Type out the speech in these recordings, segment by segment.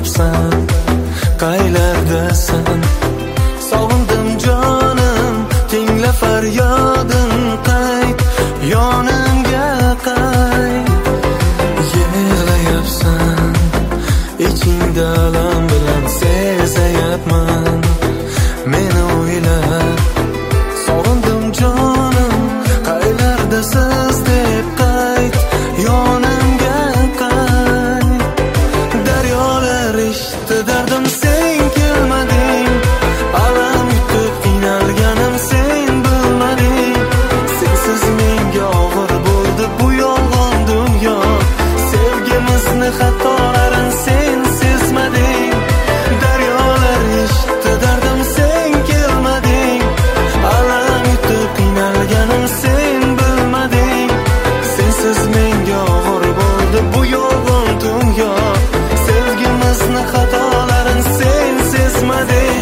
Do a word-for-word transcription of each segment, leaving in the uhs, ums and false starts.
yuribsan, qaylardasan? Sog'indim jonim, tingla faryodim, qayt yonimga qayt. Yig'layapsan, ichingda alam bilan sezayapman, meni o'ylab. Sog'indim jonim, qaylardasiz deb qayt yonimga qayt. Daryolar eshitdi dardim, sen kelmading, alam yutib qiynalganim sen bilmading. Sensiz menga og'ir bo'ldi bu yolg'on dunyo, sevgimizni xatolarin sen sezmading. Daryolar eshitdi dardim, sen kelmading, alam yutib qiynalganim sen bilmading. Sensiz menga og'ir bo'ldi bu yolg'on dunyo, sevgimizni xatolarin sen sezmading.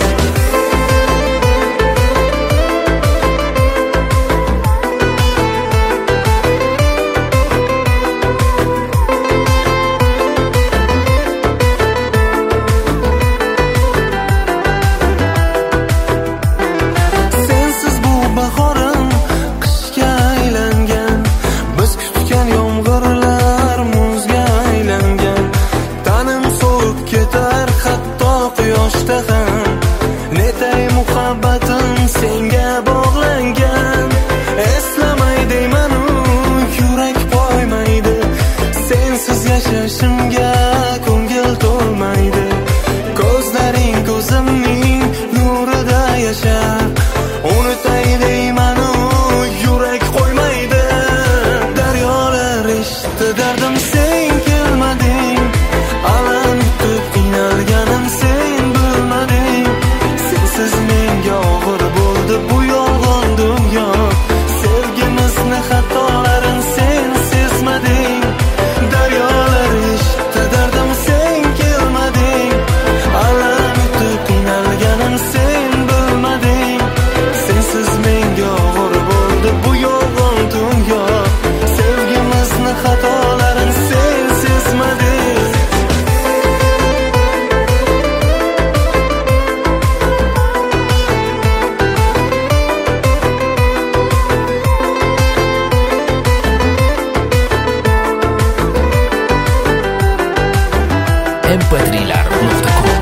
Sensiz bu bahorim qishga aylangan, biz kutgan yomg'irlar muzga aylangan. Tanim sovib ketar hatto quyoshda ham, netay muhabbatim senga bog'langan. Eslamay deyman-u, yurak qo'ymaydi, sensiz yashashimga ko'ngil to'lmaydi. Ko'zlaring ko'zimning nurida yashar, unutay deyman-u, yurak qo'ymaydi. Daryolar eshitdi dardim, sen kelmading, alam yutib qiynalganim sen bilmading. Sensiz menga og'ir bo'ldi bu yolg'on dunyo, sevgimizni xatolarin sen sezmading. Daryolar eshitdi dardim, sen kelmading, alam yutib qiynalganim sen bilmading. Sensiz menga og'ir bo'ldi bu yolg'on dunyo, sevgimizni xatolarin sen sezmading. em pe tri lar nuqta com